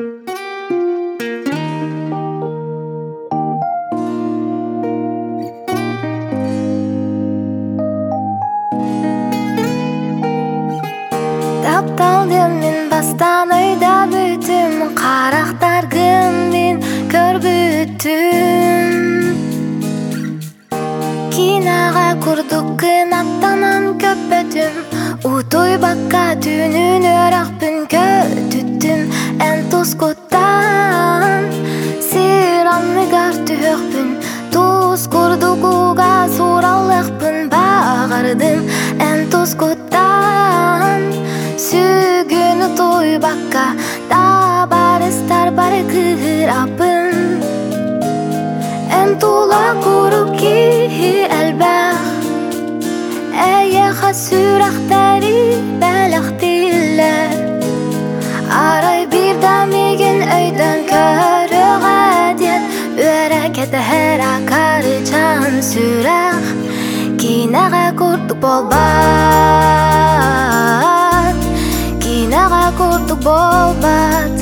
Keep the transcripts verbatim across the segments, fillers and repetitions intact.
Тапталдым мен бастан өйда бүтүм, карактаргын мен көрбүттүм. Кинага курдук кынаттанан көппөтүм, утой бакка түнүн өракпын көтүттүм. Эн тускуттан сыранныгар түөкпүн, туз курдугуга суралыкпын багардым. Эн тускуттан сүйгүнү той бакка да барыстар бар кырапын. Эн тула курук ки элбэх эйеха сүрактери белектилер. Арай бирдамиген өйдөн көрөг адет, өрекете хер акары чан сүрэх. Кинага курдук болбат, кинага курдук болбат.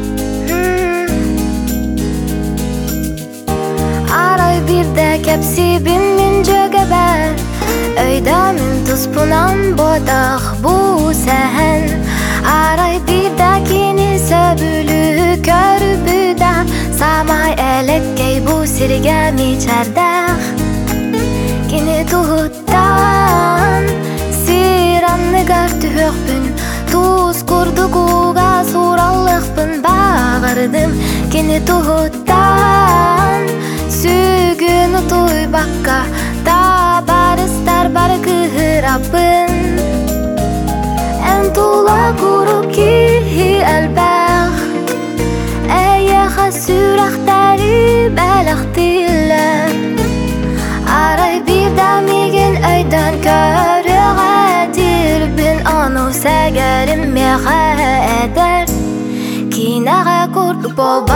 Арай бирде кепсибин мен жөгөбөр, өйдө мен туспунан бодох бу сен. Арай бирде кини сөбүлү көрүбүдө, самай элеккей бу сирге мичердэх. Кини туһуттан сыранныгар түөкпүн, туз курдугуга суралыкпын багардым. Кини туһуттан сүйгүнү той бакка да барыстар бар кырапын. Эн тула курук ки элбэх эйеха сүрактери белектилер. Арай бирдамиген өйдөн көрөг адирбин, ону сэгерим меха эдер. Кинага курдук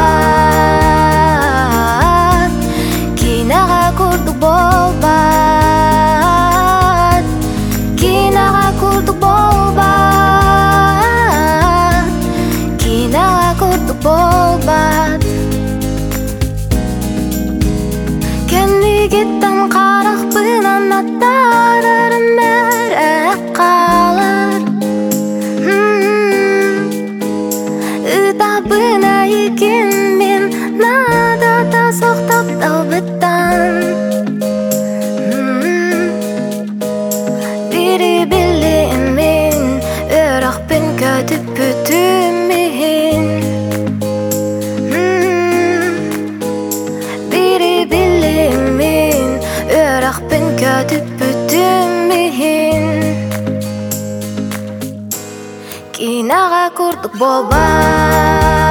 болбат, кинага курдук болбат, кинага курдук болбат, кинага курдук болбат. Кеннигиттен каракпын аттарым берек калар. Ытабына экен мен надада соктоп далбыттан. Бири билем мен өрөкпүн көтүп бүтүм мен. Бири билем мен өрөкпүн көтүп бүтүм мен. Кинага курдук болбат.